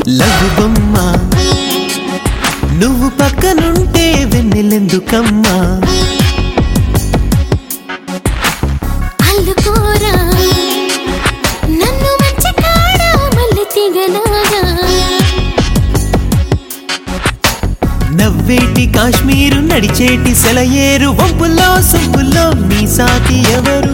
love బొమ్మ నువ్వు పక్కనుంటే వెన్నెలెందుకమ్మా అల్లుకోరా నన్ను మంచి కాడ మల్లె తీగలాగా నవ్వేటి కాశ్మీరు నడిచేటి సెలయేరు వంపుల్లో సొంపుల్లో నీ సాటి ఎవరు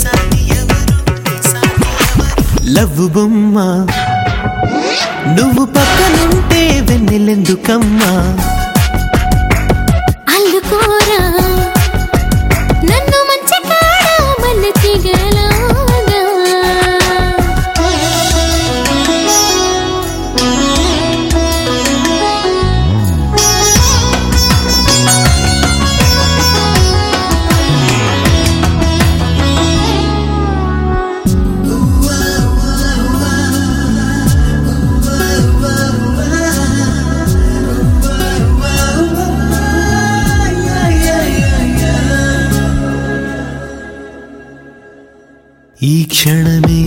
లవ్ బొమ్మ నువ్వు పక్కనుంటే వెన్నెలెందుకమ్మా అల్లుకోరా నన్ను మంచి కాడ మల్లె తీగలాగా ఈ క్షణమే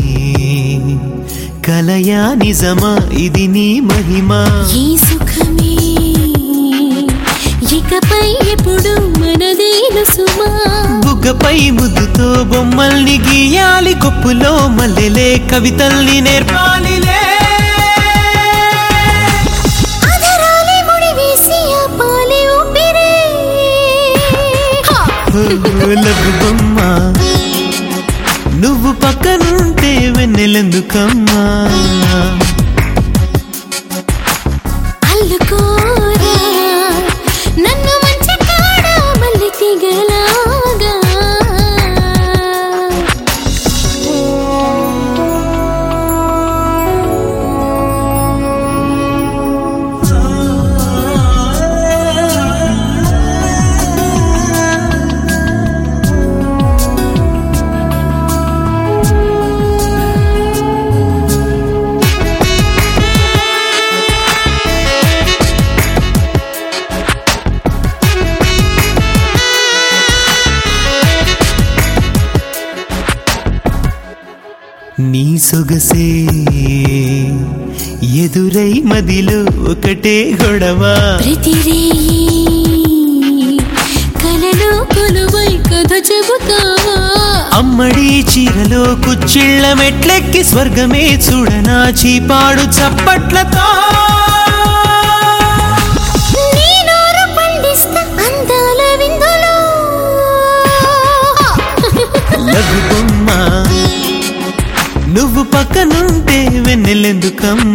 కలయా నిజమా ఇది నీ మహిమా ఈ సుఖమే ఇకపై ఎప్పుడు మనదేను సుమా బుగ్గపై ముద్దుతో బొమ్మల్ని గీయాలి కొప్పులో మల్లెలే కవితల్ని నేర్పాలిలే అధరాలే ముడి వేసి ఆపాలి ఊపిరే లవ్ బొమ్మ నువ్వు పక్కనుంటే వెన్నెలెందుకమ్మా అల్లుకోరా నన్ను మంచి కాడ మల్లె తీగలాగా నీ సొగసే ఎదురై మదిలో ఒకటే గొడవ ప్రతిరేయి కలలో కొలువై కథ చెబుతావా అమ్మడి చీరలో కుచ్చిళ్ళ మెట్లెక్కి స్వర్గమే చూడనా చీపాడు చప్పట్లతో నీ నోరు పండిస్తా అందాల విందులో లవ్ బొమ్మ నువ్వు పక్కనుంటే వెన్నెలెందుకమ్మా